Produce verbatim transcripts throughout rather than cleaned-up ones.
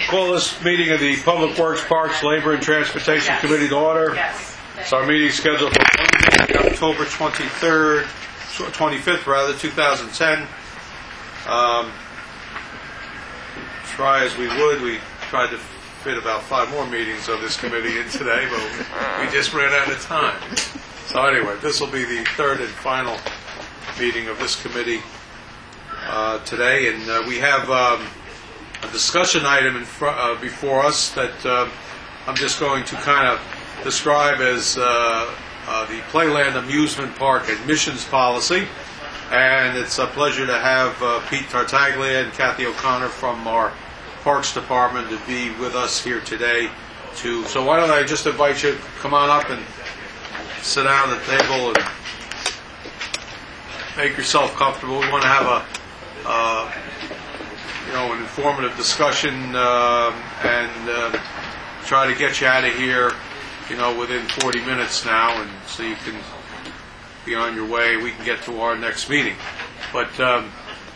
Call this meeting of the Public Works, Parks, Labor, and Transportation yes. Committee to order. Yes. It's our meeting scheduled for Monday, October twenty-third, twenty-fifth, rather, two thousand ten. Um, try as we would, we tried to fit about five more meetings of this committee in today, but we just ran out of time. So anyway, this will be the third and final meeting of this committee uh, today, and uh, we have um, a discussion item in fr- uh, before us that uh, I'm just going to kind of describe as uh, uh, the Playland Amusement Park admissions policy. And it's a pleasure to have uh, Pete Tartaglia and Kathy O'Connor from our Parks Department to be with us here today. To So why don't I just invite you to come on up and sit down at the table and make yourself comfortable. We want to have a, uh, you know, an informative discussion uh, and uh, try to get you out of here, you know, within forty minutes now, and so you can be on your way. We can get to our next meeting. But um,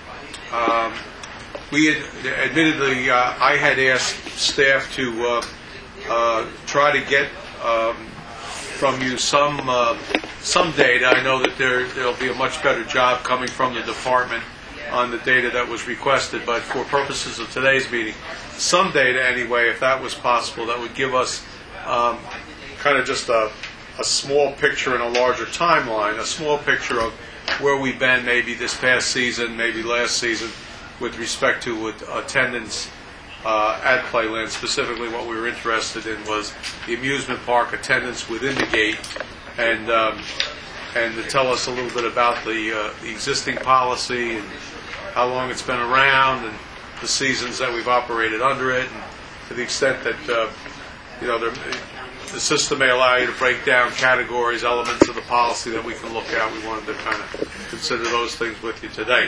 um, we had, admittedly, uh, I had asked staff to uh, uh, try to get um, from you some uh, some data. I know that there there'll be a much better job coming from the department on the data that was requested, but for purposes of today's meeting, some data anyway, if that was possible, that would give us um, kind of just a, a small picture and a larger timeline, a small picture of where we've been maybe this past season, maybe last season, with respect to attendance uh, at Playland. Specifically, what we were interested in was the amusement park attendance within the gate, and um, and to tell us a little bit about the, uh, the existing policy and how long it's been around and the seasons that we've operated under it, and to the extent that uh, you know there, the system may allow you to break down categories, elements of the policy that we can look at. We wanted to kind of consider those things with you today.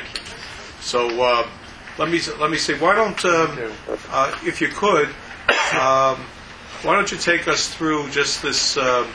So uh, let me let me see. Why don't, um, uh, if you could, um, why don't you take us through just this uh,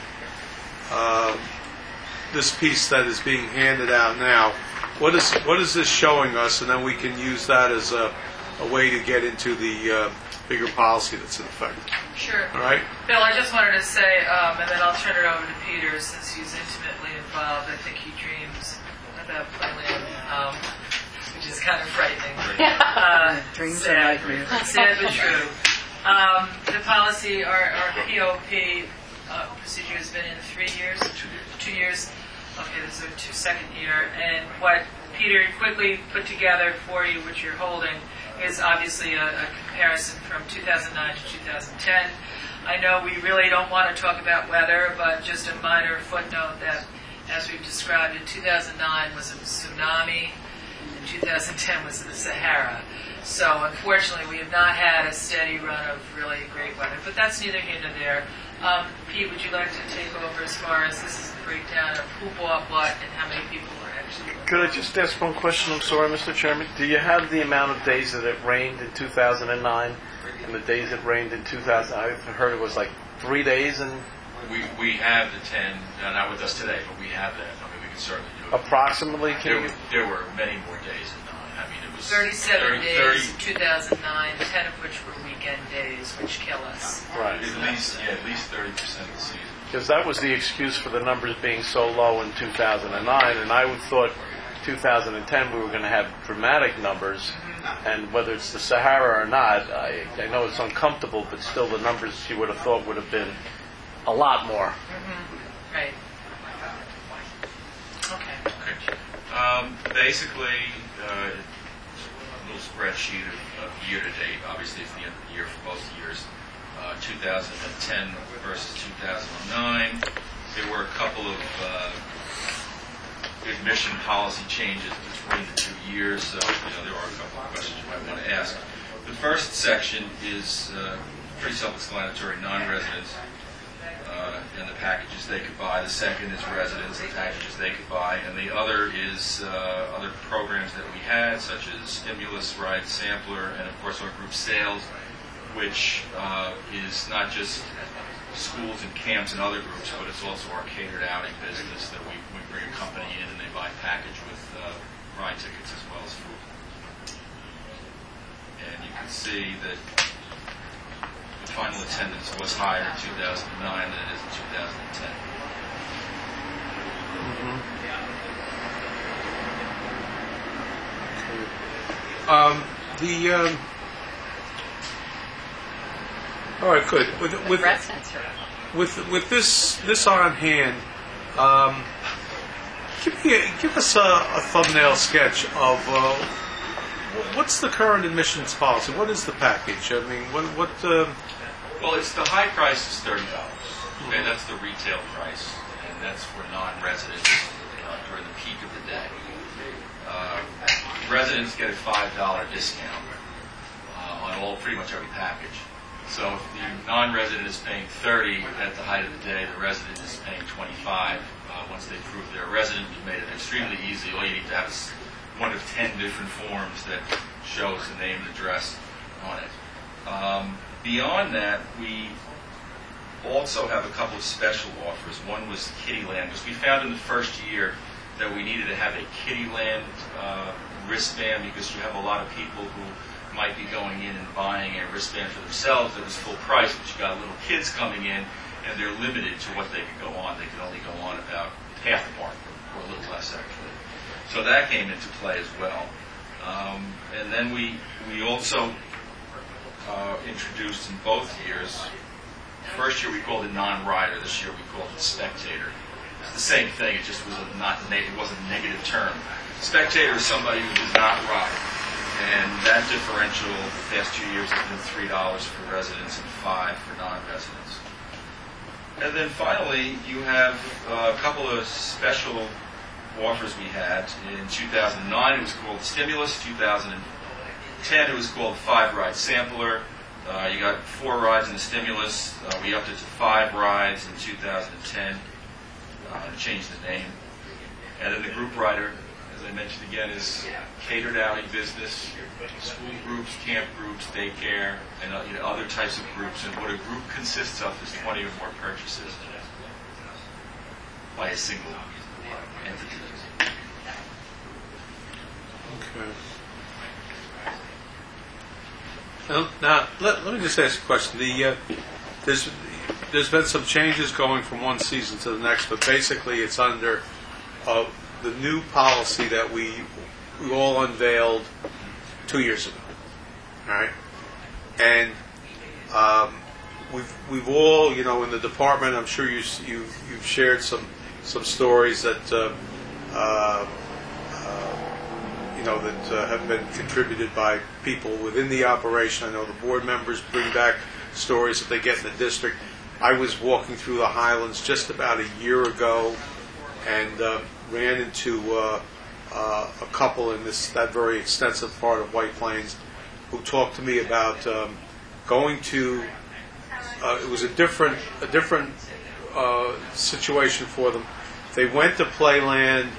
uh, this piece that is being handed out now? What is what is this showing us, and then we can use that as a, a way to get into the uh, bigger policy that's in effect. Sure. All right. Bill, I just wanted to say, um, and then I'll turn it over to Peter, since he's intimately involved. I think he dreams about Playland, um, which is kind of frightening. Uh, dreams sad, are nightmares. Sad but true. Um, the policy, our, our P O P uh, procedure has been in three years. Two years. Two years. Okay, this is our two second year, and what Peter quickly put together for you, which you're holding, is obviously a, a comparison from two thousand nine to two thousand ten. I know we really don't want to talk about weather, but just a minor footnote that, as we've described it, two thousand nine was a tsunami, and two thousand ten was the Sahara. So unfortunately, we have not had a steady run of really great weather, but that's neither here nor there. Um, Pete, would you like to take over as far as this is the breakdown of who bought what and how many people were actually... Could I just ask one question? I'm sorry, Mister Chairman. Do you have the amount of days that it rained in two thousand nine and the days it rained in two thousand? I've heard it was like three days and... We we have the ten, uh, not with us today, but we have that. I mean, we can certainly do it. Approximately? Can there, you... there were many more days than nine. I mean, it was... thirty-seven thirty, days thirty, in two thousand nine, ten of which were weekend days, which kill us. Right. At least, yeah, at least thirty percent of the season. Because that was the excuse for the numbers being so low in two thousand nine, and I would thought two thousand ten we were going to have dramatic numbers, and whether it's the Sahara or not, I, I know it's uncomfortable, but still the numbers you would have thought would have been a lot more. Mm-hmm. Right. Okay. Okay. Um, basically, uh, a little spreadsheet of, of year to date. Obviously, it's the end of the year for both years. Uh, two thousand ten versus two thousand nine. There were a couple of uh, admission policy changes between the two years, so you know there are a couple of questions you might want to ask. The first section is uh, pretty self-explanatory: non-residents uh, and the packages they could buy. The second is residents, the packages they could buy, and the other is uh, other programs that we had, such as stimulus, ride sampler, and of course our group sales, which uh, is not just schools and camps and other groups, but it's also our catered outing business that we, we bring a company in and they buy a package with uh, ride tickets as well as food. And you can see that final attendance was higher in two thousand nine than it is in two thousand ten. Um, the um, all right, good. With with Residents are with with this this on hand, um, give me a, give us a, a thumbnail sketch of uh, what's the current admissions policy. What is the package? I mean, what what? Um, Well, it's the high price is thirty dollars. Okay, that's the retail price, and that's for non-residents uh, during the peak of the day. Uh, residents get a five dollar discount uh, on all pretty much every package. So if the non-resident is paying thirty at the height of the day, the resident is paying twenty-five. Uh, once they prove they're a resident, we've made it extremely easy. All you need to have is one of ten different forms that shows the name and address on it. Um, beyond that, we also have a couple of special offers. One was Kittyland, because we found in the first year that we needed to have a Kittyland uh, wristband, because you have a lot of people who might be going in and buying a wristband for themselves that was full price, but you got little kids coming in, and they're limited to what they can go on. They can only go on about half the mark, or a little less actually. So that came into play as well. Um, and then we we also uh, introduced in both years. First year we called it non-rider. This year we called it spectator. It's the same thing. It just was a not it wasn't a negative term. Spectator is somebody who does not ride, and that differential the past two years has been three dollars for residents and five for non-residents. And then finally, you have uh, a couple of special offers we had. In two thousand nine, it was called Stimulus. two thousand ten, it was called Five Ride Sampler. Uh, you got four rides in the Stimulus. Uh, we upped it to five rides in two thousand ten. Uh, changed the name. And then the group rider, as I mentioned again, is catered alley business, school groups, camp groups, daycare, and uh, you know, other types of groups. And what a group consists of is twenty or more purchases by a single entity. Okay. Now, now let, let me just ask a question. The uh, there's there's been some changes going from one season to the next, but basically it's under uh, the new policy that we we all unveiled two years ago. All right, and um, we've we've all, you know, in the department, I'm sure you you you've shared some some stories that uh, uh, uh, you know that uh, have been contributed by people within the operation. I know the board members bring back stories that they get in the district. I was walking through the Highlands just about a year ago and uh, ran into uh, uh, a couple in this that very extensive part of White Plains who talked to me about um, going to. Uh, it was a different a different uh, situation for them. They went to Playland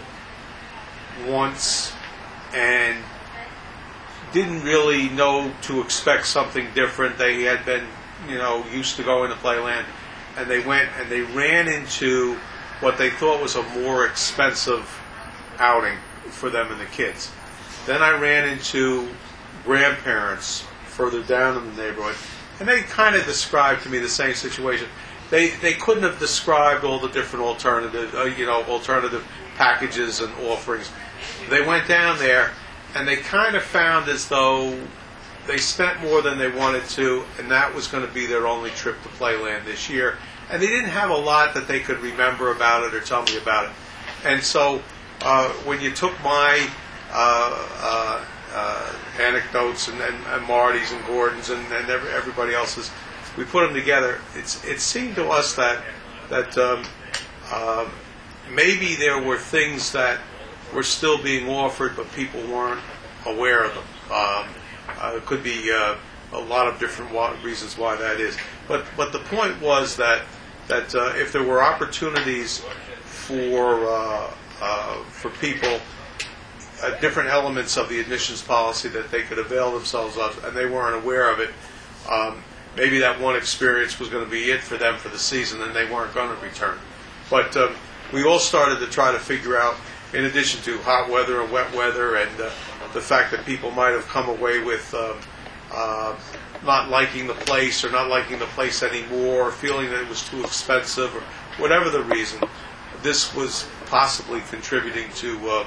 once and didn't really know to expect something different. They had been, you know, used to going to Playland, and they went and they ran into what they thought was a more expensive outing for them and the kids. Then I ran into grandparents further down in the neighborhood, and they kind of described to me the same situation. They they couldn't have described all the different alternative, uh, you know, alternative packages and offerings. They went down there, and they kind of found as though they spent more than they wanted to, and that was going to be their only trip to Playland this year. And they didn't have a lot that they could remember about it or tell me about it. And so uh, when you took my uh, uh, uh, anecdotes and, and, and Marty's and Gordon's and, and every, everybody else's, we put them together. It's, it seemed to us that that um, uh, maybe there were things that were still being offered, but people weren't aware of them. Um, uh, it could be uh, a lot of different wa- reasons why that is. But but the point was that that uh, if there were opportunities for uh, uh, for people, uh, different elements of the admissions policy that they could avail themselves of, and they weren't aware of it, um, maybe that one experience was going to be it for them for the season, and they weren't going to return. But um, we all started to try to figure out, in addition to hot weather and wet weather, and uh, the fact that people might have come away with um, uh, not liking the place or not liking the place anymore, feeling that it was too expensive, or whatever the reason, this was possibly contributing to uh,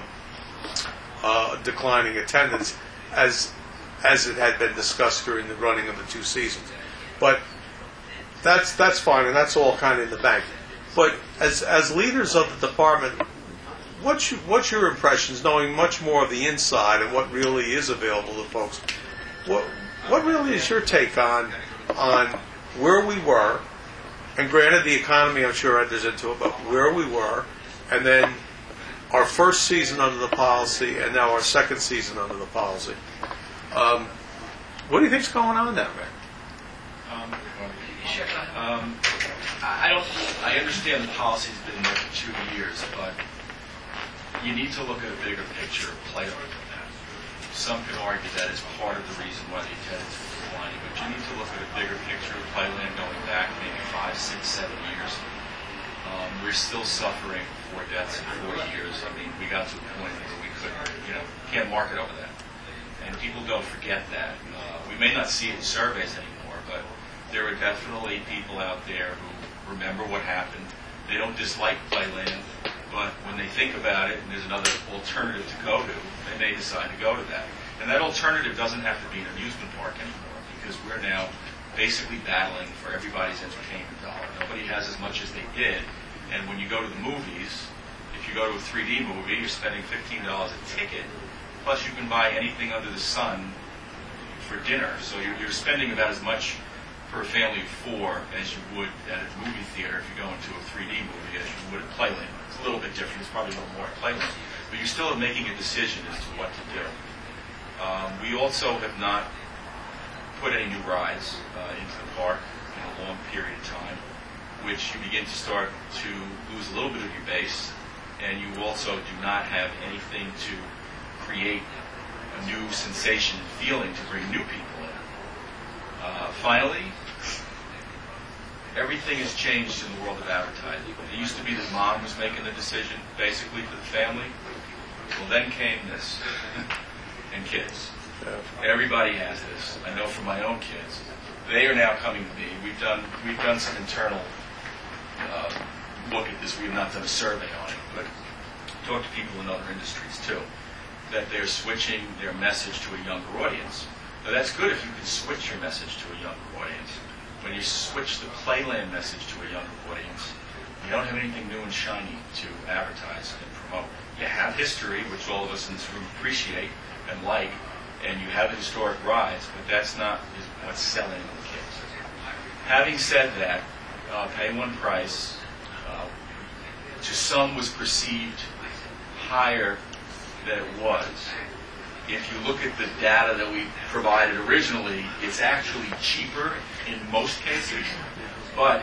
uh, declining attendance, as as it had been discussed during the running of the two seasons. But that's that's fine, and that's all kind of in the bank. But as as leaders of the department, what's your, what's your impressions, knowing much more of the inside and what really is available to folks? What what really is your take on on where we were? And granted, the economy, I'm sure, enters into it, but where we were, and then our first season under the policy, and now our second season under the policy. Um, what do you think's going on down there? Um, um, I don't. I understand the policy's been there for two years, but you need to look at a bigger picture of Playland. Some can argue that is part of the reason why the attendance is declining, but you need to look at a bigger picture of Playland going back maybe five, six, seven years. Um, we're still suffering four deaths in four years. I mean, we got to a point where we couldn't, you know, can't market over that. And people don't forget that. Uh, we may not see it in surveys anymore, but there are definitely people out there who remember what happened. They don't dislike Playland, but when they think about it and there's another alternative to go to, they may decide to go to that. And that alternative doesn't have to be an amusement park anymore, because we're now basically battling for everybody's entertainment dollar. Nobody has as much as they did. And when you go to the movies, if you go to a three D movie, you're spending fifteen dollars a ticket, plus you can buy anything under the sun for dinner. So you're, you're spending about as much for a family of four as you would at a movie theater if you go into a three D movie as you would at Playland. It's a little bit different. It's probably a little more at Playland. But you're still making a decision as to what to do. Um, we also have not put any new rides uh, into the park in a long period of time, which you begin to start to lose a little bit of your base, and you also do not have anything to create a new sensation and feeling to bring new people in. Uh, finally, everything has changed in the world of advertising. It used to be that mom was making the decision, basically, for the family. Well, then came this, and kids. Everybody has this. I know from my own kids. They are now coming to me. We've done we've done some internal uh, look at this. We have not done a survey on it, but talk to people in other industries too, that they're switching their message to a younger audience. Now that's good if you can switch your message to a younger audience. When you switch the Playland message to a younger audience, you don't have anything new and shiny to advertise and promote. You have history, which all of us in this room appreciate and like, and you have the historic rides, but that's not what's selling the kids. Having said that, uh, pay one price, uh, to some was perceived higher than it was. If you look at the data that we provided originally, it's actually cheaper in most cases, but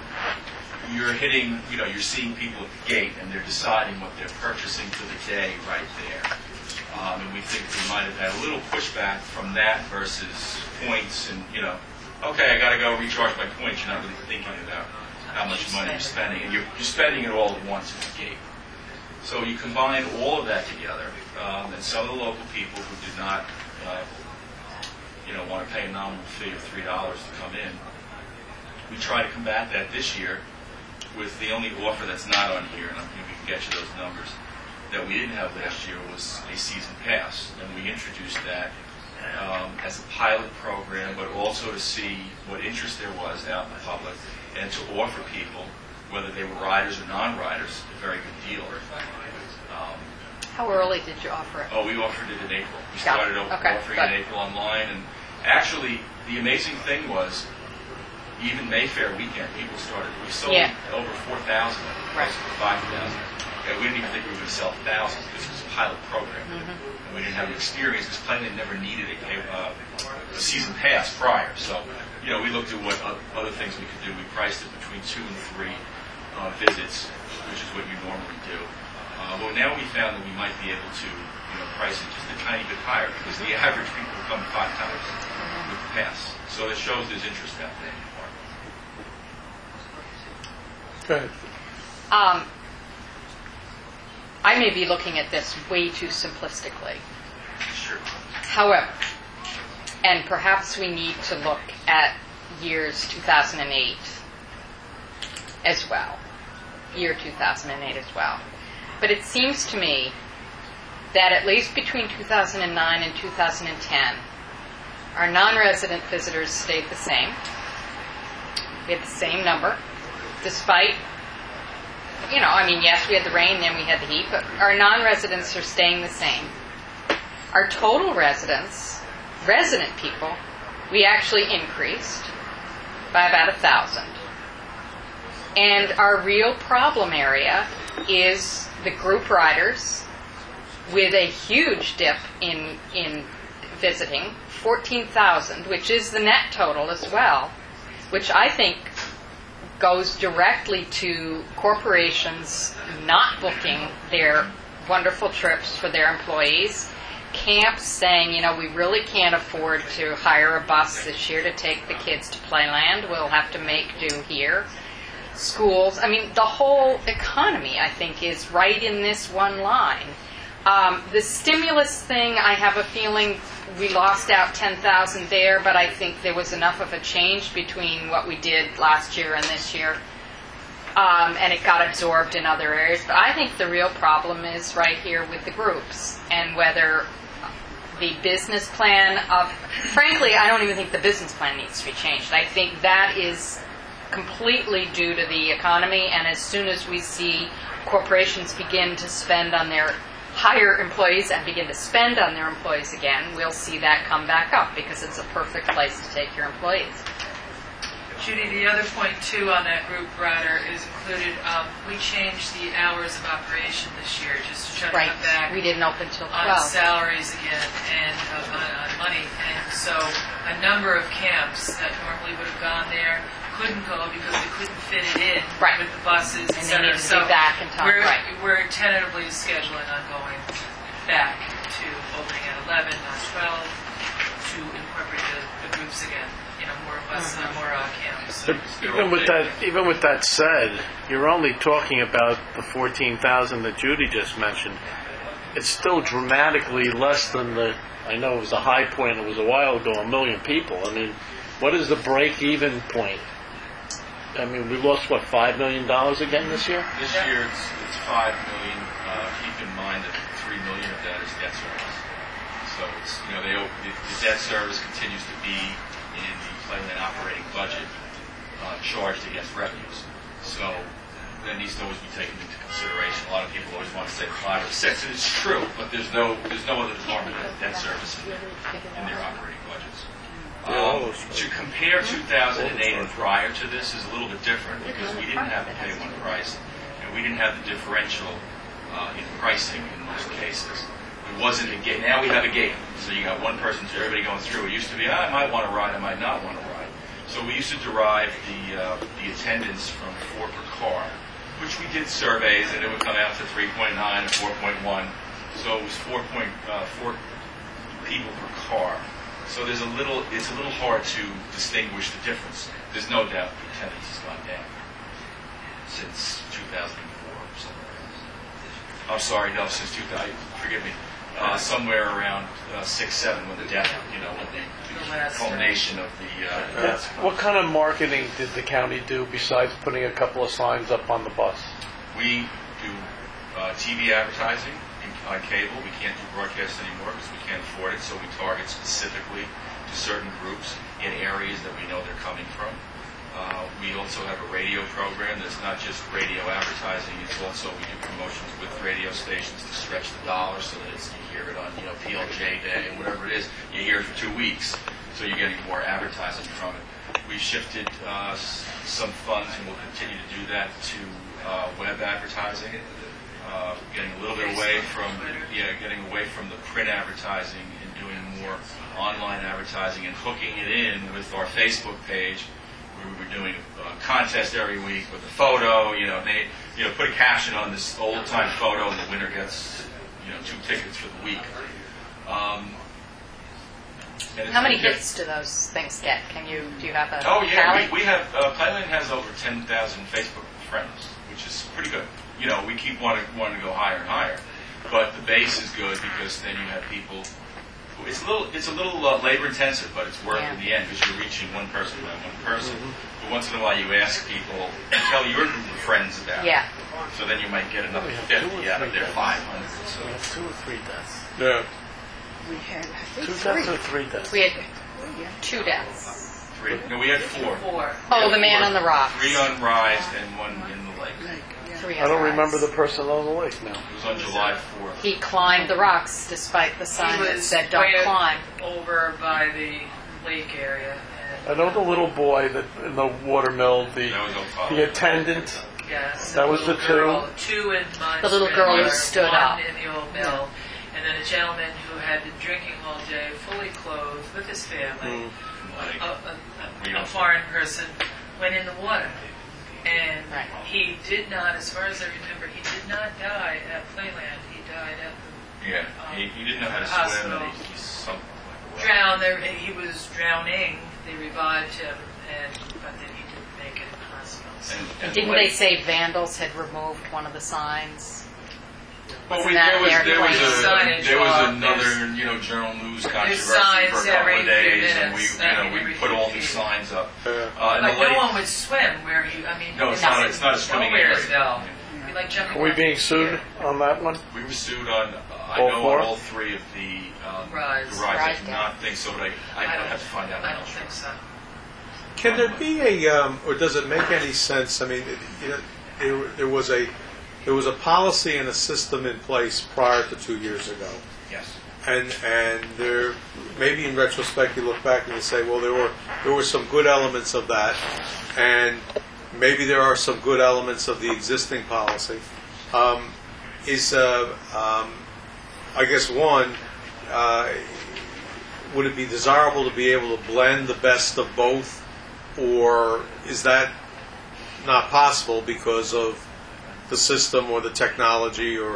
you're hitting, you know, you're seeing people at the gate and they're deciding what they're purchasing for the day right there. Um, and we think we might have had a little pushback from that versus points and, you know, okay, I got to go recharge my points. You're not really thinking about how much money you're spending. And you're, you're spending it all at once at the gate. So you combine all of that together, um, and some of the local people who did not, uh, you know, want to pay a nominal fee of three dollars to come in, we try to combat that this year with the only offer that's not on here, and we can get you those numbers, that we didn't have last year was a season pass, and we introduced that um, as a pilot program, but also to see what interest there was out in the public, and to offer people, whether they were riders or non-riders, a very good deal. Um, How early did you offer it? oh, we offered it in April. We Got started it. o- Okay, offering good. in April online, and actually, the amazing thing was, even Mayfair weekend, people started. We sold Yeah. over four thousand, Right. five thousand. And we didn't even think we were going to sell thousands. This was a pilot program. Mm-hmm. And we didn't have the experience because Playland never needed a, uh, a season pass prior. So, you know, we looked at what o- other things we could do. We priced it between two and three uh, visits, which is what you normally do. Uh, well, now we found that we might be able to, you know, price it just a tiny bit higher because the average people come five times with the pass. So it shows there's interest out there. Go ahead. Um, I may be looking at this way too simplistically. Sure. However, and perhaps we need to look at years two thousand eight as well, year two thousand eight as well. But it seems to me that at least between two thousand nine and two thousand ten, our non-resident visitors stayed the same. We had the same number, despite, you know, I mean, yes, we had the rain, then we had the heat, but our non-residents are staying the same. Our total residents, resident people, we actually increased by about a thousand. And our real problem area is the group riders, with a huge dip in in visiting, fourteen thousand, which is the net total as well, which I think goes directly to corporations not booking their wonderful trips for their employees, camps saying, you know, we really can't afford to hire a bus this year to take the kids to Playland, we'll have to make do here. Schools, I mean, the whole economy, I think, is right in this one line. Um, the stimulus thing, I have a feeling we lost out ten thousand there, but I think there was enough of a change between what we did last year and this year, um, and it got absorbed in other areas. But I think the real problem is right here with the groups, and whether the business plan of, frankly, I don't even think the business plan needs to be changed. I think that is completely due to the economy, and as soon as we see corporations begin to spend on their hire employees and begin to spend on their employees again, we'll see that come back up because it's a perfect place to take your employees. Judy, the other point, too, on that group rider is included, um, we changed the hours of operation this year just to try to Right. come back We didn't open till on twelve. salaries again and uh, on, on money. And so a number of camps that normally would have gone there couldn't go because they couldn't fit it in Right. with the buses, et And they cetera. needed to So be back in time. we're, Right. we're tentatively scheduling on going back to opening at eleven, not twelve, to incorporate the, the groups again. You know, more bus, uh, more uh, camps. But even with that, even with that said, you're only talking about the fourteen thousand that Judy just mentioned. It's still dramatically less than the. I know it was a high point. It was a while ago. A million people. I mean, what is the break-even point? I mean, we lost what five million dollars again this year. This year it's, it's five million. Uh, keep in mind that three million of that is debt service. So it's you know they the, the debt service continues to be in the Playland operating budget uh, charged against revenues. So that needs to always be taken into consideration. A lot of people always want to say five or six, and it's true, but there's no there's no other department that has debt service in, in their operating budgets. Um, to compare two thousand eight and prior to this is a little bit different because we didn't have the pay one price and we didn't have the differential uh, in pricing in most cases. It wasn't a gate. Now we have a gate. So you got one person to everybody going through. It used to be, ah, I might want to ride, I might not want to ride. So we used to derive the uh, the attendance from four per car, which we did surveys and it would come out to three point nine and four point one. So it was four point four people per car. So there's a little, it's a little hard to distinguish the difference. There's no doubt the attendance has gone down since two thousand four or somewhere. I'm sorry, no, since two thousand, forgive me, uh, somewhere around uh, six, seven when the death, you know, when the, the culmination of the uh, deaths. What kind of marketing did the county do besides putting a couple of signs up on the bus? We do uh, T V advertising on cable. We can't do broadcast anymore because we can't afford it, so we target specifically to certain groups in areas that we know they're coming from. Uh, we also have a radio program that's not just radio advertising, it's also, we do promotions with radio stations to stretch the dollar so that it's, you hear it on, you know, P L J Day or whatever it is, you hear it for two weeks, so you're getting more advertising from it. We've shifted uh, s- some funds, and we'll continue to do that, to uh, web advertising. Uh, getting a little bit away from, yeah, getting away from the print advertising and doing more online advertising and hooking it in with our Facebook page, where we were doing a contest every week with a photo. You know, they, you know, put a caption on this old-time photo, and the winner gets, you know, two tickets for the week. Um, and How many it's- hits do those things get? Can you do you have a Oh yeah, tally? we, we have uh, Playland has over ten thousand Facebook friends, which is pretty good. You know, we keep wanting wanting to go higher and higher, but the base is good because then you have people. Who, it's it's a little, it's a little uh, labor intensive, but it's worth Yeah. in the end because you're reaching one person by one person. But once in a while, you ask people, tell your group of friends about Yeah. it. So then you might get another We have two or fifty out of three their deaths. five hundred. We So had two or three deaths. Yeah. We had, I think, Two three. deaths or three deaths? We had two deaths. three. No, we had four. Four. Oh, the man on the rocks. Three on Rise and one in the lake. Like, yeah. Three I don't on remember rocks. the person on the lake now. It was on July fourth. He climbed the rocks despite the sign He that was said "Don't way climb." over by the lake area. I know the little boy that in the watermill, the That was O'Connell. the attendant. And, yes, That the was little the two? girl, two in Munch. The little girl who River, stood one up. in the old mill, and then a gentleman who had been drinking all day, fully clothed, with his family. Like, A, a, We a, don't- a foreign person went in the water, and Right. he did not, as far as I remember, he did not die at Playland. He died at the Yeah, he, he didn't know how to swim, and he, he sunk like a whale. drown. There, he was drowning. They revived him, and but then he didn't make it in the hospital. So- And, And and didn't what- they say vandals had removed one of the signs? Well, Wasn't we, that there was their there was, a, signage there was law? another There's- you know journal news there's controversy signs for a couple every of few days, and we minutes, you know I mean, we every put few all feet. these signs up. Yeah. Uh, in Like the no lake, one would swim where he. I mean, no, it's it's not. It's not a swimming area. Nowheresville. It'd be like jumping. Are we off being a sued pier. on that one? We were sued on. Uh, I All know four? on all three of the um, Rise. the rides. I Rise do down. not think so, but I I, I I don't- have to find out. I I'm don't not sure. think so. Can there be a, um, or does it make any sense? I mean, it- you know, there, there was a there was a policy and a system in place prior to two years ago, Yes. and and there maybe in retrospect you look back and you say, well, there were there were some good elements of that, and maybe there are some good elements of the existing policy. Um, is uh, um, I guess one. Uh, would it be desirable to be able to blend the best of both, or is that not possible because of the system or the technology? Or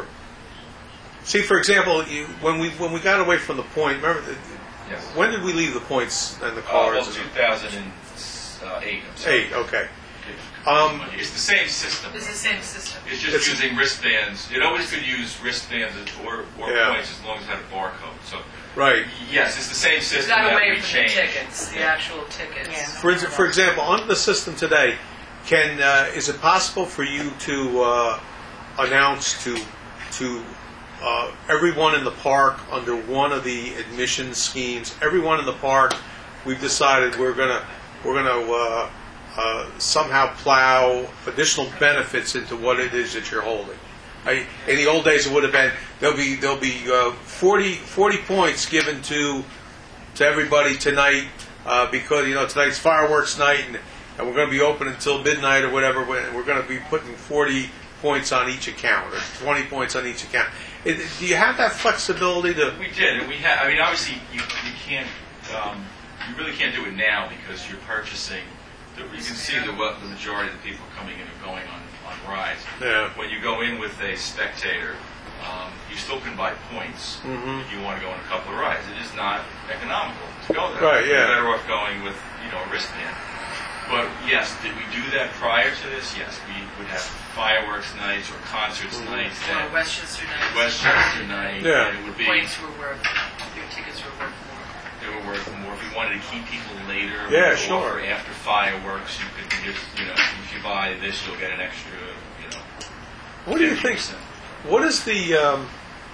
see, for example, you, when we when we got away from the point, remember, Yes. when did we leave the points and the Uh, well, cards? two thousand eight. I'm sorry. Eight, okay. Um, It's the same system. It's the same system. It's just It's- using wristbands. It always could use wristbands or, or Yeah. points as long as it had a barcode. So Right. yes, it's the same We system got that away we from the changed. tickets, the Yeah. actual tickets. Yeah. For, ex- for example, under the system today, can uh, is it possible for you to uh, announce to to uh, everyone in the park under one of the admission schemes? Everyone in the park, we've decided we're gonna we're gonna uh, uh, somehow plow additional benefits into what it is that you're holding. I, in the old days, it would have been there'll be there'll be uh, forty, forty points given to to everybody tonight uh, because you know tonight's fireworks night and, and we're going to be open until midnight or whatever. We're we're going to be putting forty points on each account or twenty points on each account. It, do you have that flexibility to? We did, and we had. I mean, obviously, you you can't. Um, you really can't do it now because you're purchasing. The, you can see the what the majority of the people coming in are going on on rides. Yeah. When you go in with a spectator, um, you still can buy points Mhm. if you want to go on a couple of rides. It is not economical to go there. Right, yeah. You're better off going with you know a wristband. But yes, did we do that prior to this? Yes, we would have fireworks nights or concerts nights. Or That Westchester Night. Westchester night. Yeah. And it would be Points were worth, your tickets were worth more. they were worth more. If you wanted to keep people later, Yeah, we would sure. offer after fireworks, you could just, you know, if you buy this, you'll get an extra, you know. What do you think? fifty percent. What is the um,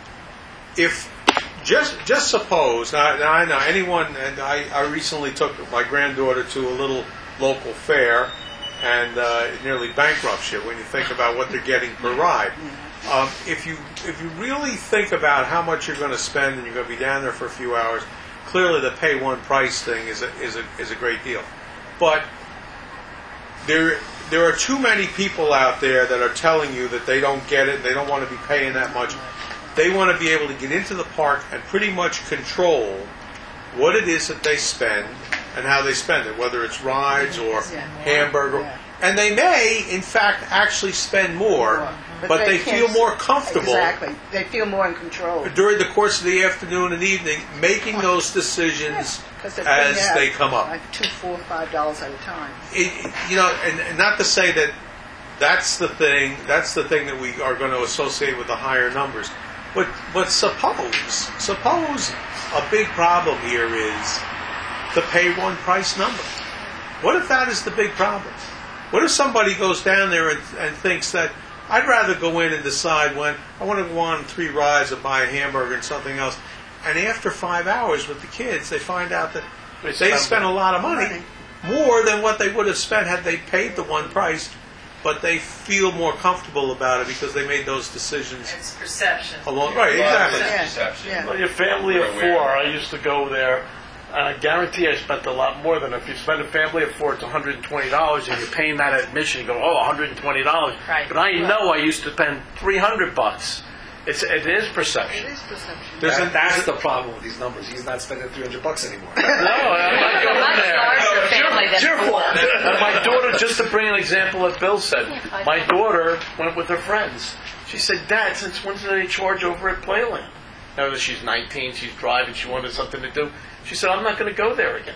if just just suppose now, now I know anyone and I, I recently took my granddaughter to a little local fair and uh, it nearly bankrupts you when you think about what they're getting per ride. Um, if you if you really think about how much you're going to spend and you're going to be down there for a few hours, clearly the pay one price thing is a, is a is a great deal, but there there are too many people out there that are telling you that they don't get it, they don't want to be paying that much. They want to be able to get into the park and pretty much control what it is that they spend and how they spend it, whether it's rides or Yeah. hamburger. Yeah. And they may, in fact, actually spend more, But but, they they, can't feel s- more comfortable Exactly. They feel more in control. during the course of the afternoon and evening making those decisions Because they're as paying out they come up. Like two, four, five dollars at a time. It, you know, and, and not to say that that's the thing. That's the thing that we are going to associate with the higher numbers. But but suppose suppose a big problem here is the pay one price number. What if that is the big problem? What if somebody goes down there and, and thinks that I'd rather go in and decide when I want to go on three rides or buy a hamburger and something else, and after five hours with the kids, they find out that They they spent spent a lot of money, more than what they would have spent had they paid the one price, but they feel more comfortable about it because they made those decisions It's perception. along. Right, Well, exactly. it's Yeah, perception. yeah. Well, your family of four, I used to go there, and I guarantee I spent a lot more than if you spend a family of four, it's one hundred twenty dollars, and you're paying that admission, you go, oh, one hundred twenty dollars. Right. But I know I used to spend three hundred bucks. It's, it is perception. It is perception. There's That- a- that's the problem with these numbers. He's not spending three hundred bucks anymore. No, I'm not It's a going much there. larger family than your four. fault. And my daughter, just to bring an example what Bill said, Yeah, my daughter went with her friends. She said, Dad, since when do they charge over at Playland? Now that she's nineteen, she's driving, she wanted something to do. She said, I'm not going to go there again.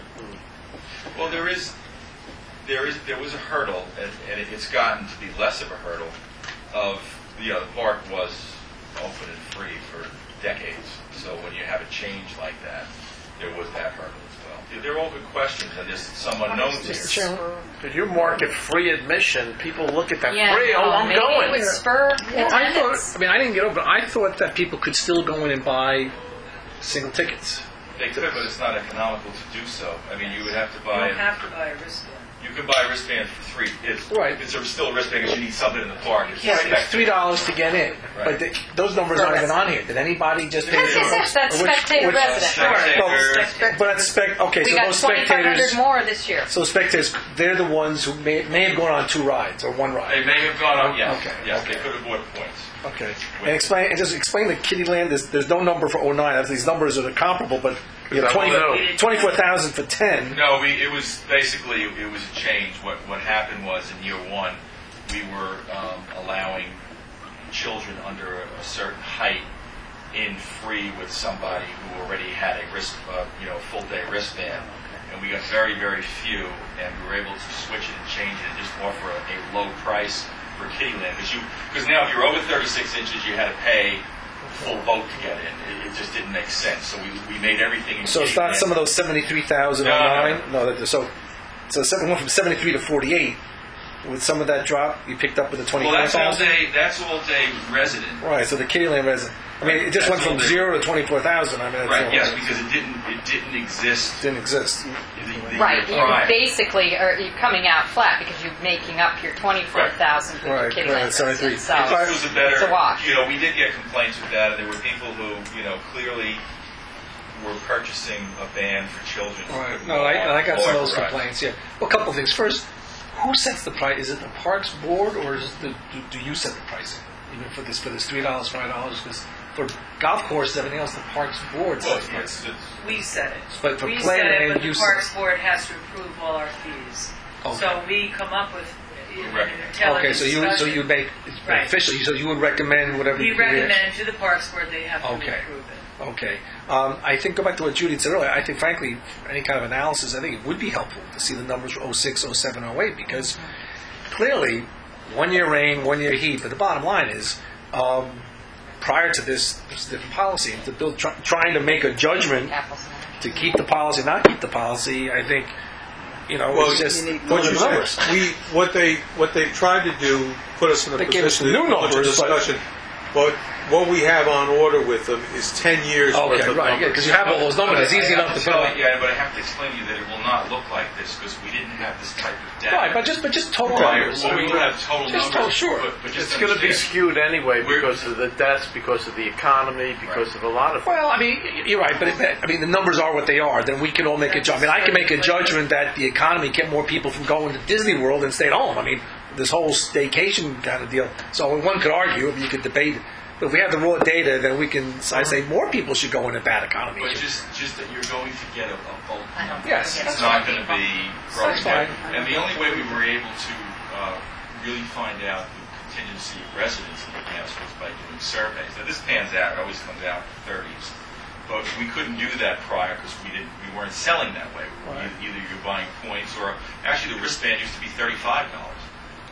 Well, there is, there is, there was a hurdle, and, and it's gotten to be less of a hurdle. Of you know, the park was open and free for decades. So when you have a change like that, there was that hurdle as well. They're all good questions, and there's some unknowns Mister here. Chairman? If you market free admission, people look at that Yeah, free, oh, no, I'm maybe going. it would spur Well, I attendance. thought, I mean, I didn't get over, but I thought that people could still go in and buy single tickets. They could, but it's not economical to do so. I mean, you would have to You buy. don't have to buy a wristband. You can buy a wristband for three. It's, Right. It's a, still a wristband because you need something in the park. It's Right, expected. it's three dollars to get in, but th- those numbers aren't even on here. Did anybody just pay? Yes, yes, yes, that's Which- spectator which- resident. Spectator. But that's spec. Okay, We so got those twenty-five hundred spectators. more this year. So spectators, they're the ones who may, may have gone on two rides or one They ride. may have gone up. Yes. Okay, Yes, okay. they could have bought points. Okay, and explain and just explain the Kittyland. There's, there's no number for oh nine. These numbers are comparable, but you know, I don't know. twenty-four thousand for ten. No, we, it was basically it was a change. What what happened was in year one, we were um, allowing children under a, a certain height in free with somebody who already had a wrist, uh, you know, full day wristband, and we got very very few, and we were able to switch it and change it and just offer a, a low price for Kittyland because you because now if you're over thirty-six inches, you had to pay full boat to get in. It, it just didn't make sense. So we, we made everything in So it's not Kittyland. some of those seventy-three thousand No, oh no, nine. No, that- so so seven went from seventy-three to forty-eight. With some of that drop, you picked up with the Well, twenty-five that's all thousand. day. That's all day resident. Right. So the Kittyland resident. I mean, it just That's went from all they- zero to twenty-four thousand. I mean, that's Right. all- Yes, because it didn't. It didn't exist. didn't exist. The, the Right, year you prior. basically are you coming out flat because you're making up your twenty-four thousand for Right, your Kittyland right, seventy-three. residents. So This was a better. it's a wash. You know, we did get complaints with that. There were people who, you know, clearly were purchasing a band for children. Right. No, I, I got some of those Right. complaints. Yeah. Well, a couple of things. First, who sets the price? Is it the Parks Board or is it the, do, do you set the pricing? Even for this, for this three dollars, five dollars? Because for golf courses, everything else, the Parks Board Well, sets the it's, price. it's, We set it. But for we play set it, and but the use- Parks Board has to approve all our fees. Okay. So we come up with. Right. Okay, so you so you make it's Right. beneficial. So you would recommend whatever. We you recommend to the Parks Board they have to Okay. approve it. Okay. Um, I think, go back to what Judy said earlier, I think, frankly, any kind of analysis, I think it would be helpful to see the numbers for oh six, oh seven, oh eight, because clearly, one year rain, one year heat, but the bottom line is, um, prior to this, there's a different policy. And to build, try, trying to make a judgment Apples and oranges. to keep the policy, not keep the policy, I think, you know, Well, it's just you need What look you at the numbers. said, we what they what they tried to do put us in a They gave us position new to put the numbers, but- discussion. But what we have on order with them is ten years worth Okay, of right, numbers. because you have all those numbers. It's easy I enough have to to put tell on. you, yeah, but I have to explain to you that it will not look like this because we didn't have this type of data. Right, but just but just total Right, numbers. well, we would have total Just numbers. total, sure. But, but just It's going to be understand- skewed anyway We're- because of the deaths, because of the economy, because of a lot of Well, I mean, y- you're right, but it, I mean, the numbers are what they are. Then we can all make a judgment. I mean, I can make a judgment that the economy kept more people from going to Disney World and stayed home. I mean, this whole staycation kind of deal. So one could argue, you could debate it. But if we have the raw data, then we can, I say, more people should go in a bad economy. But just, just that you're going to get a, a bulk number. Yes, It's that's not going to be That's broken down. fine. And the only way we were able to uh, really find out the contingency of residents in the camps was by doing surveys. Now this pans out; it always comes out in the thirties. But we couldn't do that prior because we didn't, we weren't selling that way. Right. Either, either you're buying points, or actually the wristband used to be thirty-five dollars. Uh,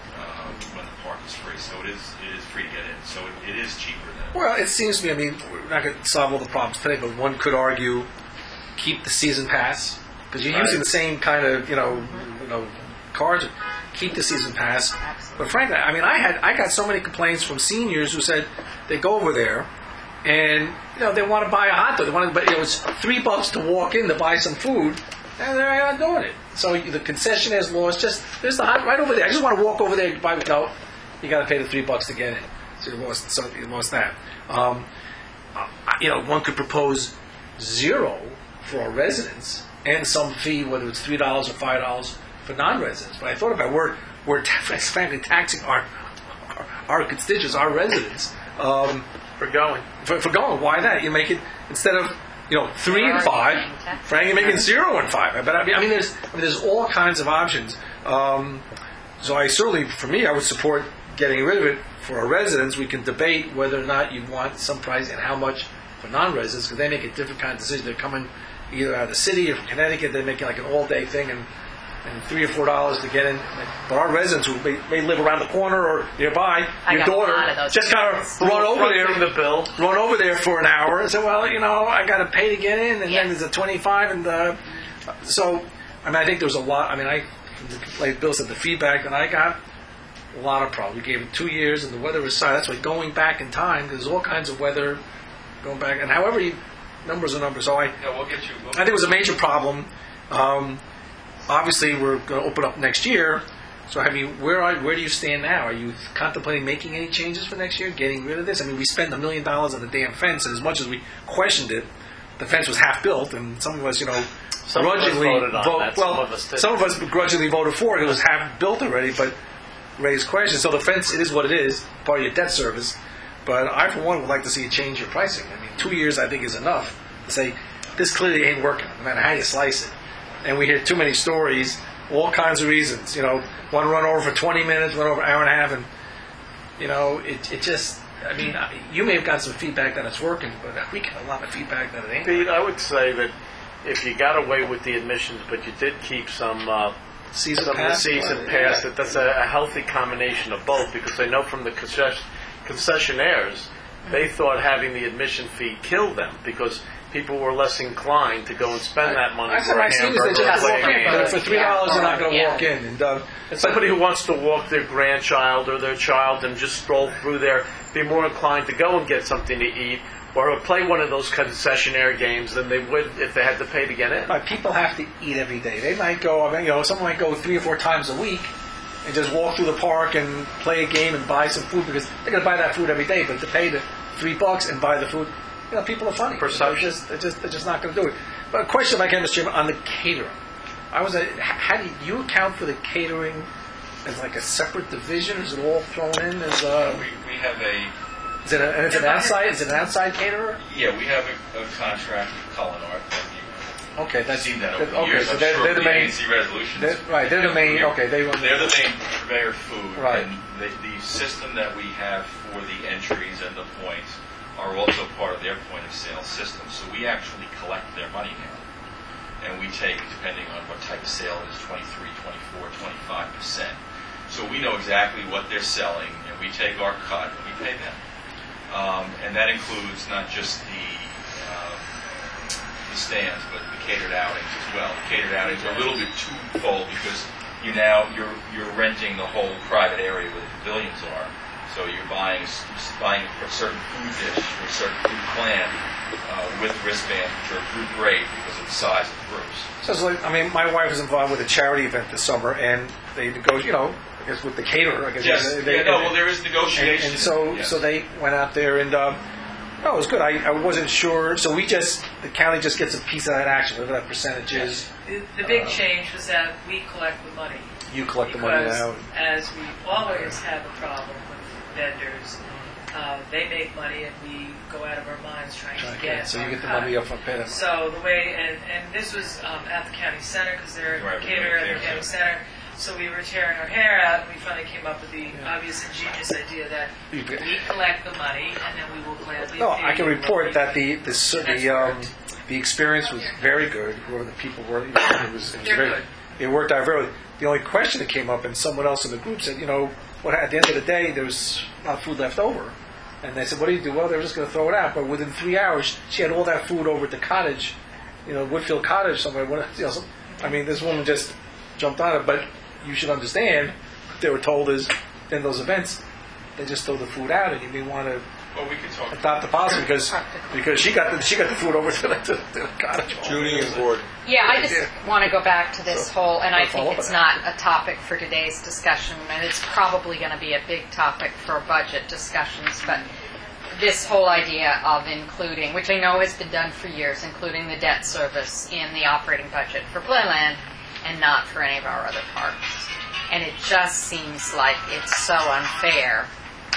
when the park is free. So it is it is free to get in. So it, it is cheaper than. Well, it seems to me, I mean, we're not going to solve all the problems today, but one could argue keep the season pass, because you're Right. using the same kind of, you know, you know, cards. Keep the season pass. But frankly, I mean, I had I got so many complaints from seniors who said they go over there and, you know, they want to buy a hot dog. They want to, but it was three bucks to walk in to buy some food, and they're not doing it. So the concessionaire's law is just, there's the hot right over there. I just want to walk over there and buy it. No, you got to pay the three bucks to get in. So you lost, so you lost that. Um, uh, you know, one could propose zero for our residents and some fee, whether it's three dollars or five dollars for non-residents. But I thought about it, we're we're ta- frankly taxing our, our our constituents, our residents, um, For going. for, for going. Why that? You make it instead of you know three and five, frankly, you're making zero and five. But I mean, I mean, there's I mean, there's all kinds of options. Um, so I certainly, for me, I would support getting rid of it for our residents. We can debate whether or not you want some price and how much for non-residents, because they make a different kind of decision. They're coming either out of the city or from Connecticut. They're making like an all-day thing and, and three or four dollars to get in. But our residents who may, may live around the corner or nearby, I your got a daughter lot of those just kind of run over there, Fronting the bill. run over there for an hour and say, well, you know, I got to pay to get in, and Yeah. then there's a twenty-five, and uh, so I mean, I think there's a lot. I mean, I like Bill said, the feedback that I got. A lot of problems. We gave it two years, and the weather was silent. That's why going back in time, because there's all kinds of weather going back. And however, you, numbers are numbers. So I, Yeah, we'll get you. We'll I think it was a major problem. Um, obviously, we're going to open up next year. So, I mean, where are, where do you stand now? Are you contemplating making any changes for next year, getting rid of this? I mean, we spent a million dollars on the damn fence, and as much as we questioned it, the fence was half built, and some of us, you know, Some of us grudgingly voted on vote- that, well, some of us didn't. some of us begrudgingly voted for it. It was half built already, but raised questions. So the fence, it is what it is, part of your debt service. But I, for one, would like to see you change your pricing. I mean, two years, I think, is enough to say, this clearly ain't working, no matter how you slice it. And we hear too many stories, all kinds of reasons. You know, one run over for twenty minutes, one over an hour and a half, and, you know, it, it just, I mean, you may have got some feedback that it's working, but we get a lot of feedback that it ain't. Pete, I would say that if you got away with the admissions, but you did keep some uh, Season some of the pass? season pass, that that's a, a healthy combination of both, because I know from the concession, concessionaires, they thought having the admission fee killed them, because people were less inclined to go and spend that money I for said, a I seen this, they hamburger or just play walk a in. game. But for three dollars, they're not going to Yeah. walk in. And, uh, And somebody who wants to walk their grandchild or their child and just stroll through there, be more inclined to go and get something to eat, or play one of those concessionaire games than they would if they had to pay to get in. Right, people have to eat every day. They might go, I mean, you know, someone might go three or four times a week and just walk through the park and play a game and buy some food because they're going to buy that food every day. But to pay the three bucks and buy the food, you know, people are funny. Perception. They're just, they're just, they're just not going to do it. But a question, if I can, Mister Chairman, on the catering. I was, a, how do you account for the catering as like a separate division? Is it all thrown in as a? We, we have a Is it, a, and it's an outside? Is it an outside caterer? yeah, we have a, a contract with Culinart. that Okay, You've that's seen that over the okay. years. So I'm they're, sure they're the the main. A N C resolutions. They're, right, they're the main. We're- Okay, they run. They're the main purveyor of food. Right. And the, the system that we have for the entries and the points are also part of their point of sale system. So we actually collect their money now. And we take, depending on what type of sale it is, twenty-three, twenty-four, twenty-five percent. So we know exactly what they're selling, and we take our cut and we pay them. Um, and that includes not just the, uh, the stands, but the catered outings as well. The catered outings are a little bit twofold because you now you're you're renting the whole private area where the pavilions are. So you're buying buying a certain food dish or a certain food plan uh, with wristbands, which are group rate because of the size of the groups. So it's like, I mean, my wife was involved with a charity event this summer, and they go, you know, I guess with the caterer, I guess. Yes. They, they, yeah, no, well, there is and, negotiation. and so, yes. so they went out there, and um, no, it was good. I, I wasn't sure, so we just the county just gets a piece of that action, whatever that percentage is. The, the big Uh, change was that we collect the money. You collect the money Because now. as we always have a problem with vendors, uh, they make money and we go out of our minds trying Trying to to get get- So you our get the cut. money up front, pay them. So the way, and, and this was um, at the county center because they're Right, a we're caterer at there, the county so- center. So we were tearing our hair out, and we finally came up with the obvious ingenious idea that You we pay- collect the money and then we will gladly No, pay I can you report what that we- the the cer- That's the, um, correct. the experience was very good. Whoever the people were, you know, it was, it was They're very good. It worked out very well. The only question that came up, and someone else in the group said, you know, what at the end of the day, there was not food left over. And they said, what do you do? Well, they were just going to throw it out. But within three hours, she had all that food over at the cottage, you know, Woodfield Cottage somewhere. What- You know, some, I mean, this woman just jumped on it. But you should understand, what they were told is, in those events, they just throw the food out, and you may want to Well, we could talk. adopt the policy because because she got the, she got the food over to the, to the cottage. Judy and Gordon. Yeah, I just Yeah. want to go back to this whole, and I Let's follow think up it's on not a topic for today's discussion, and it's probably going to be a big topic for budget discussions, but this whole idea of including, which I know has been done for years, including the debt service in the operating budget for Playland and not for any of our other parks. And it just seems like it's so unfair.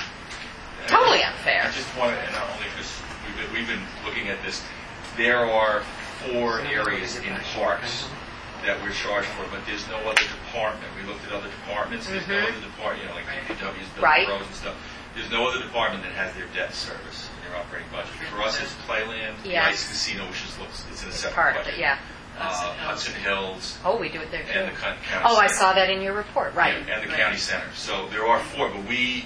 Totally unfair. I just want to, and not only because we've been, we've been looking at this, there are four areas in parks that we're charged for, but there's no other department. We looked at other departments, there's no other department, you know, like D P W's building Right. roads and stuff. There's no other department that has their debt service in their operating budget. For us, it's Playland, the Yeah. Ice Casino, which is, looks, it's in a It's separate part of budget. it, yeah. Uh, Hudson Hills Oh, we do it there too. and the coun- county Oh, I center. saw that in your report, right. And, and the Right. county center. So there are four, but we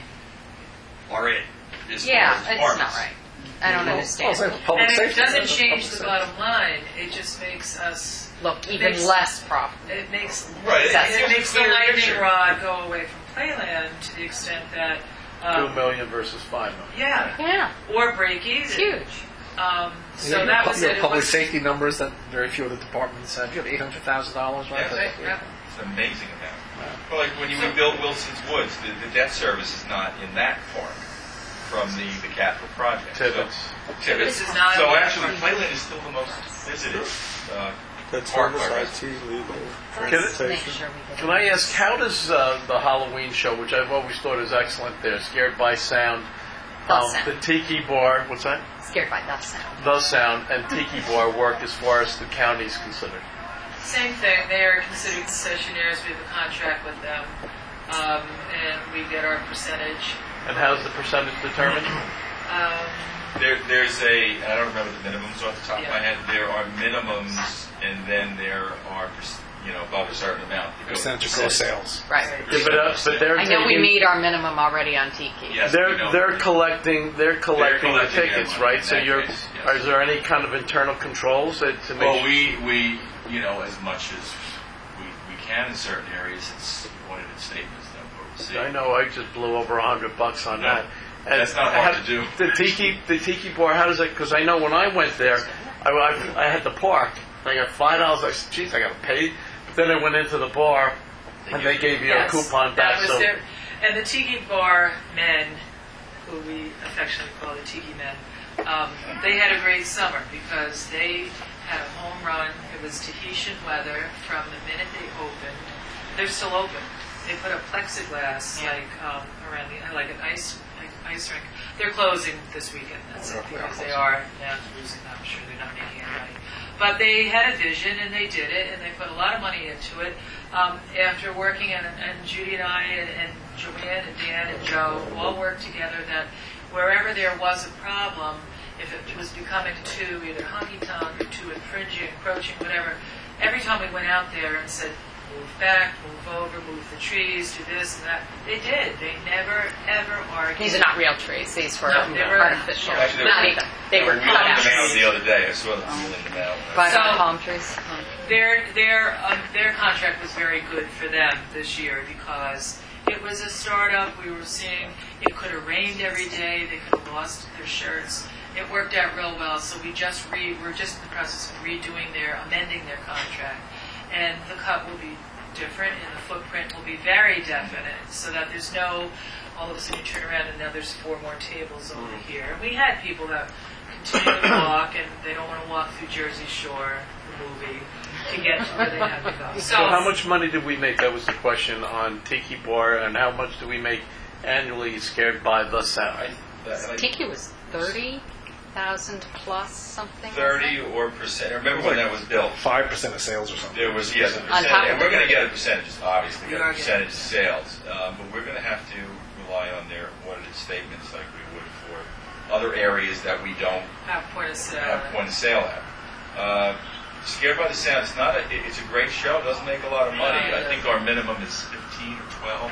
are it. as far Yeah, as it's not departments. right. I don't Well, understand. it's like public And it safety. doesn't It's change public the safety. bottom line, it just makes us, Look, even Makes- less profitable. it makes, Right, it- it it's makes a the clear lightning picture. rod go away from Playland to the extent that, Two um, million versus five million. yeah, Yeah, or break it's even. huge. Um, You so have that pu- was you it. have It public was- safety numbers that very few of the departments have. You have eight hundred thousand dollars, right? Yeah. Right, yeah. It's an amazing amount. Well, like when you rebuilt Wilson's Woods, the, the debt service is not in that park from the, the capital project. So- Tibbetts. Tibbetts. This is not- So actually, Playland is still the most visited uh, That's park. service, by I residents. T, legal, Let's make transportation. sure we get Can I ask, how does uh, the Halloween show, which I've always thought is excellent there, Scared by Sound, The um, Sound. the Tiki Bar, what's that? scared by that sound. The Sound and Tiki Bar work as far as the county's considered? Same thing, they are considered concessionaires, we have a contract with them, um, and we get our percentage. And how's the percentage determined? Um, There, there's a, I don't remember the minimums off the top of my Yeah. head. There are minimums, and then there are, you know, above a certain amount. It goes Percentage of to gross percent. sales. Right. Yeah, but, uh, but they're I know we taking- made our minimum already on Tiki. Yes, we They're know. they're collecting they're collecting the collecting their tickets, money right? in So that you're case, yes. is there any kind of internal controls that to make Well, we, we, you know, as much as we, we can in certain areas, it's audited statements that we're receiving. I know I just blew over a hundred bucks on No, that. And that's not hard how- to do. The tiki, the tiki bar. How does it? Because I know when I went there, I, I, I had the park. I got five dollars. I said, "Geez, I got to pay." But then I went into the bar, and they gave you yes, a coupon that back. was So their, and the Tiki Bar men, who we affectionately call the Tiki men, um, they had a great summer because they had a home run. It was Tahitian weather from the minute they opened. They're still open. They put up plexiglass like um, around the like an ice like ice rink. They're closing this weekend. That's it because they are now losing. I'm sure they're not making any money. But they had a vision and they did it and they put a lot of money into it. Um, after working and, and Judy and I and, and Joanne and Dan and Joe all worked together that wherever there was a problem, if it was becoming too either honky-tonk or too infringing, encroaching, whatever, every time we went out there and said, move back, move over, move the trees, do this and that, they did. They never, ever argued. These are not real trees. These were No, they were- artificial. Actually, they Not were- even. They were wheeling cut them out out. the other day. I saw them wheeling them out. By So- palm trees. Their their um, their contract was very good for them this year because it was a startup. We were seeing it could have rained every day. They could have lost their shirts. It worked out real well. So we just re we're just in the process of redoing their amending their contract, and the cut will be different and the footprint will be very definite, so that there's no all of a sudden you turn around and now there's four more tables over here. And we had people that continue to walk and they don't want to walk through Jersey Shore, the movie, to get to where they have to go. So how much money did we make? That was the question on Tiki Bar, and how much do we make annually Scared by the Sound? I, I, Tiki was thirty thousand plus something. thirty or percent. Remember when that was built? Five percent of sales or something. There was, yes, a On percentage, top of and we're it. going to get a percentage, obviously, We get are a getting- percentage of sales, uh, but we're going to have to rely on their audited statements like we would for other areas that we don't Have point of sale. have point of sale at. Uh, Scared by the Sound, it's not a, it- it's a great show, it doesn't make a lot of money. I think our minimum is fifteen or twelve.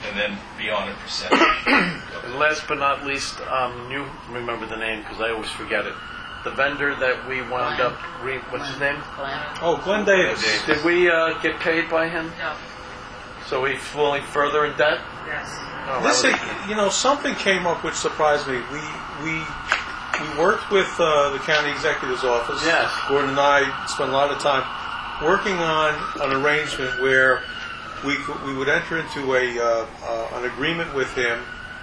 and then beyond a percentage. And last but not least, um, you remember the name because I always forget it. The vendor that we wound Glenn. up, re- what's his name? Glenn. Oh, Glenn Davis. Did we uh, get paid by him? No, So we falling further in debt? yes. Oh, This, that is- you know, something came up which surprised me. We we we worked with uh, the county executive's office. Yes. Gordon and I spent a lot of time working on an arrangement where we could, we would enter into a uh, uh, an agreement with him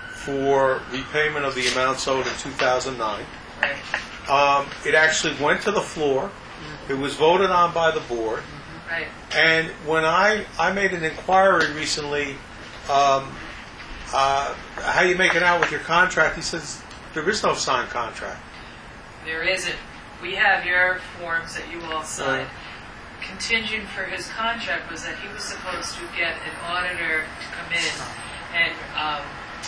for repayment of the amounts owed in two thousand nine. Right. Um, it actually went to the floor. It was voted on by the board. Right. And when I, I made an inquiry recently, um, uh, how you making out with your contract, he says, there is no signed contract. There isn't. We have your forms that you all signed. Right. Contingent for his contract was that he was supposed to get an auditor to come in and um,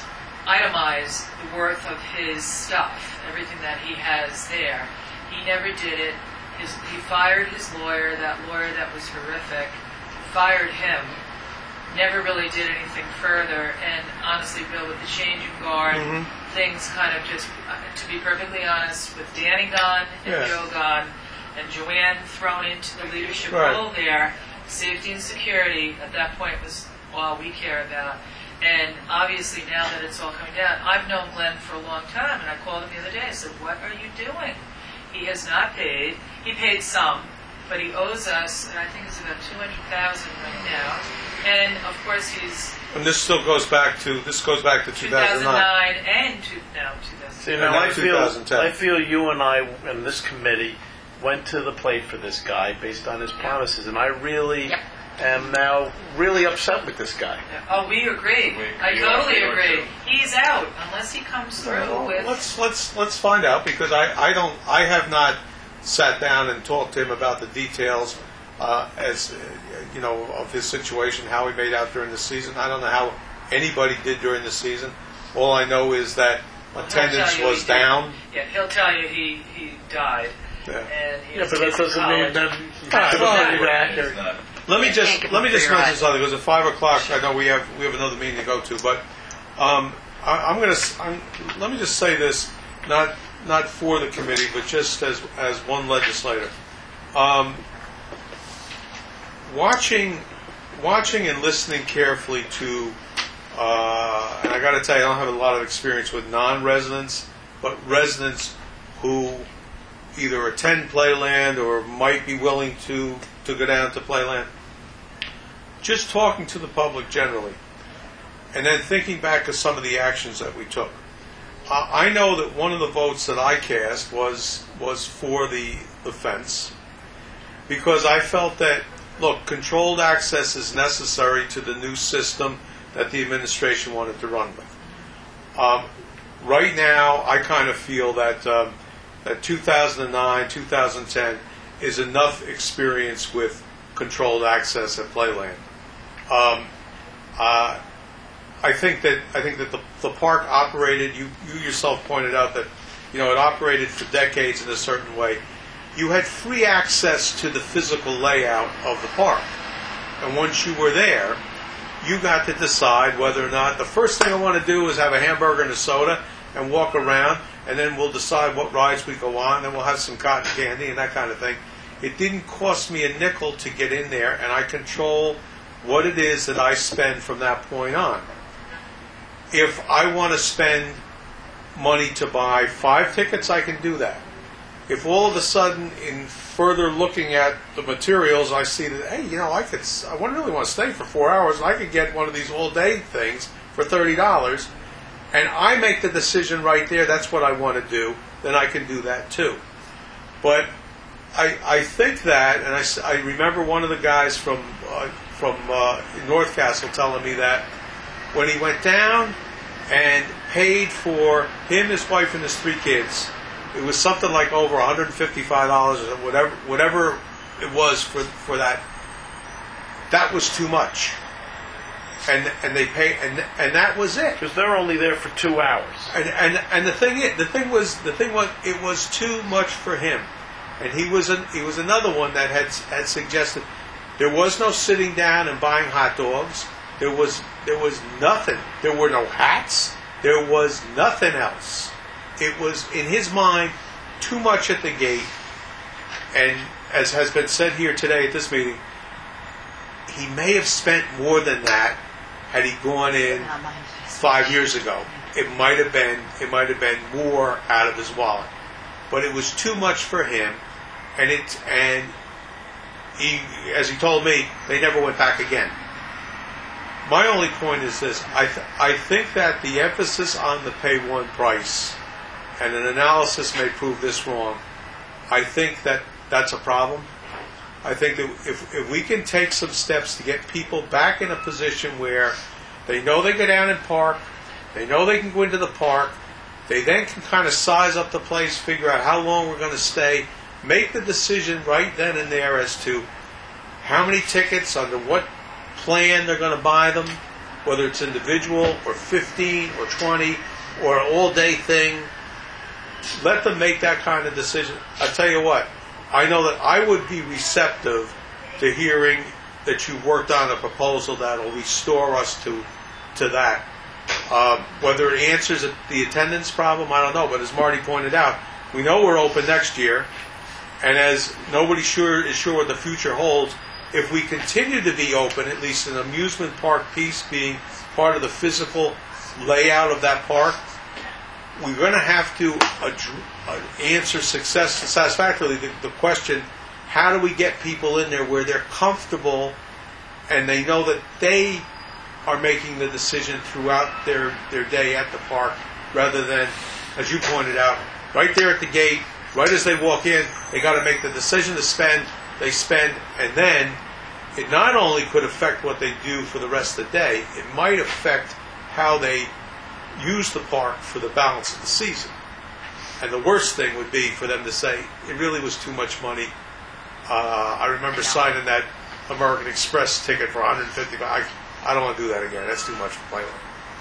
itemize the worth of his stuff, everything that he has there. He never did it. His, he fired his lawyer, that lawyer that was horrific, fired him, never really did anything further, and honestly, Bill, with the change of guard, Mhm. things kind of just, uh, to be perfectly honest, with Danny gone and Yeah. Joe gone, and Joanne thrown into the leadership Right. role there, safety and security at that point was all we care about. And obviously now that it's all coming down, I've known Glenn for a long time, and I called him the other day. I said, "What are you doing?" He has not paid. He paid some, but he owes us, and I think it's about two hundred thousand right now. And of course, he's And this still goes back to, this goes back to two two thousand thousand nine. nine and two, no, two thousand. See, And now now I feel, twenty ten. I feel you and I and this committee went to the plate for this guy based on his promises, and I really Yep. am now really upset with this guy. Oh, we agree. We- I we totally are- we are agree. too. He's out unless he comes through Well, with. let's let's let's find out, because I, I don't I have not sat down and talked to him about the details uh, as uh, you know of his situation, how he made out during the season. I don't know how anybody did during the season. All I know is that He'll attendance tell you was he did. down. Yeah, he'll tell you he, he died. Yeah. And he Yeah, was but that taken to doesn't mean college. that Ah, that well, doesn't mean that It's accurate. not- Let me Yeah, just thank you let me for just your mention eyes. something, because at five o'clock I know we have we have another meeting to go to, but um, I, I'm going to I'm, let me just say this, not not for the committee, but just as as one legislator. Um, watching watching and listening carefully to, uh, and I got to tell you, I don't have a lot of experience with non-residents, but residents who either attend Playland or might be willing to, to go down to Playland. Just talking to the public generally, and then thinking back to some of the actions that we took. Uh, I know that one of the votes that I cast was was for the, the fence, because I felt that, look, controlled access is necessary to the new system that the administration wanted to run with. Um, right now, I kind of feel that um, that two thousand nine, two thousand ten is enough experience with controlled access at Playland. Um, uh, I think that I think that the, the park operated. You you yourself pointed out that you know it operated for decades in a certain way. You had free access to the physical layout of the park, and once you were there, you got to decide whether or not the first thing I want to do is have a hamburger and a soda and walk around, and then we'll decide what rides we go on, then we'll have some cotton candy and that kind of thing. It didn't cost me a nickel to get in there, and I control what it is that I spend from that point on. If I want to spend money to buy five tickets, I can do that. If all of a sudden, in further looking at the materials, I see that, hey, you know, I could, I wouldn't really want to stay for four hours, and I could get one of these all-day things for thirty dollars, and I make the decision right there, that's what I want to do, then I can do that too. But I, I think that, and I, s- I remember one of the guys from uh, from uh, North Castle telling me that when he went down and paid for him, his wife, and his three kids, it was something like over one hundred fifty-five dollars or whatever, whatever it was for for that. That was too much, and and they pay, and and that was it. Because they're only there for two hours. And and and the thing is, the thing was the thing was it was too much for him, and he was an, he was another one that had had suggested there was no sitting down and buying hot dogs, There was there was nothing. There were no hats. There was nothing else. It was, in his mind, too much at the gate. And as has been said here today at this meeting, he may have spent more than that had he gone in five years ago. It might have been it might have been more out of his wallet, but it was too much for him, and it and he, as he told me, they never went back again. My only point is this: I th- I think that the emphasis on the pay one price, and an analysis may prove this wrong. I think that that's a problem. I think that if if we can take some steps to get people back in a position where they know they go down and park, they know they can go into the park, they then can kind of size up the place, figure out how long we're going to stay, make the decision right then and there as to how many tickets, under what plan they're going to buy them, whether it's individual or fifteen or twenty or an all-day thing. Let them make that kind of decision. I tell you what, I know that I would be receptive to hearing that you worked on a proposal that will restore us to to that. Uh, whether it answers the attendance problem, I don't know. But as Marty pointed out, we know we're open next year, and as nobody sure is sure what the future holds, if we continue to be open, at least an amusement park piece being part of the physical layout of that park, we're going to have to ad- uh, answer success satisfactorily the, the question: how do we get people in there where they're comfortable and they know that they are making the decision throughout their, their day at the park, rather than, as you pointed out, right there at the gate, right as they walk in, they got to make the decision to spend, they spend, and then it not only could affect what they do for the rest of the day, it might affect how they use the park for the balance of the season. And the worst thing would be for them to say, it really was too much money. Uh, I remember signing that American Express ticket for one hundred fifty dollars. I, I don't want to do that again. That's too much for playing.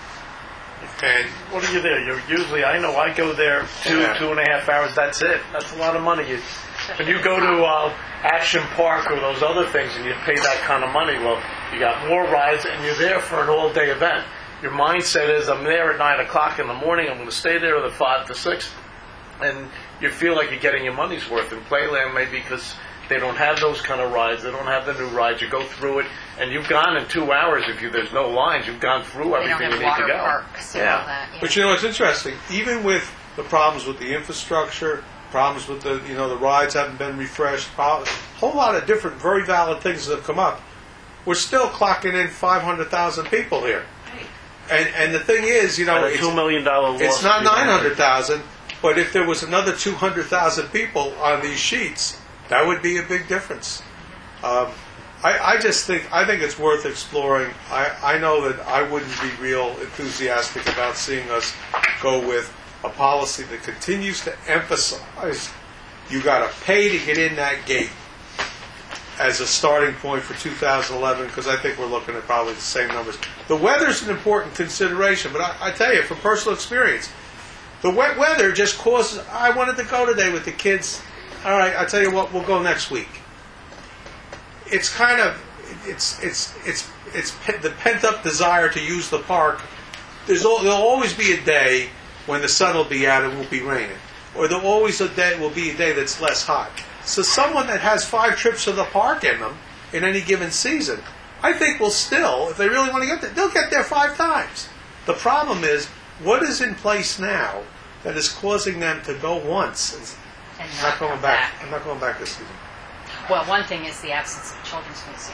And What are you there? You're usually, I know, I go there two, Yeah. two and a half hours. That's it. That's a lot of money. You, when you go to uh, Action Park or those other things and you pay that kind of money, well, you got more rides and you're there for an all-day event. Your mindset is, I'm there at nine o'clock in the morning. I'm going to stay there at five to six, and you feel like you're getting your money's worth. In Playland, maybe because they don't have those kind of rides. They don't have the new rides. You go through it, and you've gone in two hours. If you there's no lines, you've gone through They don't everything have you need to water go. parks and Yeah. all that. Yeah. But you know what's interesting? Even with the problems with the infrastructure, problems with the you know the rides haven't been refreshed, a whole lot of different very valid things that have come up. We're still clocking in five hundred thousand people here, and and the thing is, you know, And a it's, two million dollar loss. it's not would be nine hundred thousand, but if there was another two hundred thousand people on these sheets, that would be a big difference. Um, I, I just think I think it's worth exploring. I, I know that I wouldn't be real enthusiastic about seeing us go with a policy that continues to emphasize you got to pay to get in that gate as a starting point for two thousand eleven, because I think we're looking at probably the same numbers. The weather's an important consideration, but I, I tell you, from personal experience, the wet weather just causes. I wanted to go today with the kids. All right, I tell you what, we'll go next week. It's kind of it's it's it's it's pe- the pent up desire to use the park. There's al- there'll always be a day when the sun will be out and it won't be raining, or there'll always a day will be a day that's less hot. So someone that has five trips to the park in them in any given season, I think will still, if they really want to get there, they'll get there five times. The problem is, what is in place now that is causing them to go once and And I'm not come going back. I'm not going back this season. Well, one thing is the absence of children's museum.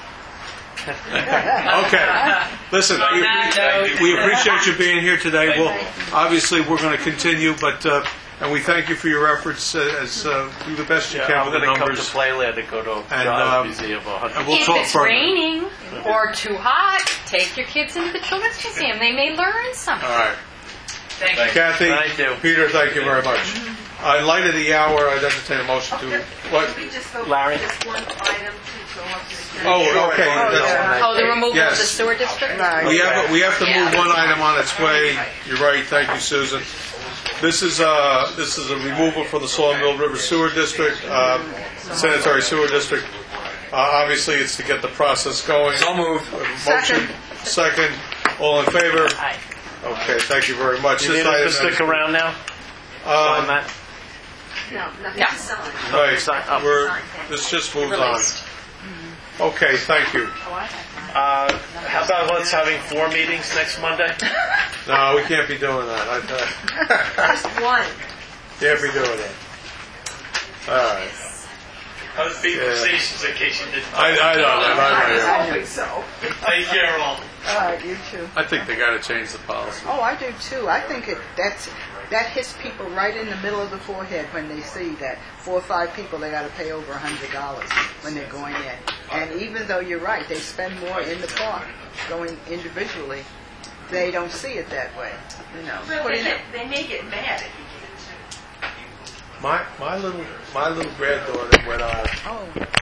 Okay. Listen, On we, that note- we appreciate you being here today. Well, obviously, we're going to continue, but uh, and we thank you for your efforts uh, as uh, do the best you Yeah, can I'm with the going to come to numbers. Playland and go to a And, Giant um, Museum. of one hundred and we'll if talk it's further. raining or too hot, take your kids into the children's museum. They may learn something. All right. Thank you. Kathy, Thank you. Peter, thank you very much. Uh, in light of the hour, I'd entertain a motion to... What? Could we just vote Larry? for just one item to go up to the... Oh, okay. that's- Oh, the removal of Yes. the sewer district? Right. We have, we have to Yeah. move one item on its way. You're right. Thank you, Susan. This is uh this is a removal from the Sawmill River Sewer District, um, Sanitary Sewer District. obviously, it's to get the process going. So moved. Motion, second, all in favor? Aye. Okay, thank you very much. You This need us to item stick is- around now? On Um, that? No, nothing No. to sign. Right, Sign up. we're, this just moves on. Released. Okay, thank you. Uh, how about let's having four meetings next Monday? No, we can't be doing that. I- Just one. Can't be doing that. All right. I was being Yeah. facetious in case you didn't. I, I know, I know, I I know. think so. Take care, all. All right, you too. I think they gotta change the policy. Oh, I do too. I think it, that's, that hits people right in the middle of the forehead when they see that four or five people, they gotta pay over a hundred dollars when they're going in. And even though you're right, they spend more in the park going individually, they don't see it that way, you know. Well, Putting they, it- get, they may get mad if you get it too. My, my little, my little granddaughter went on Oh,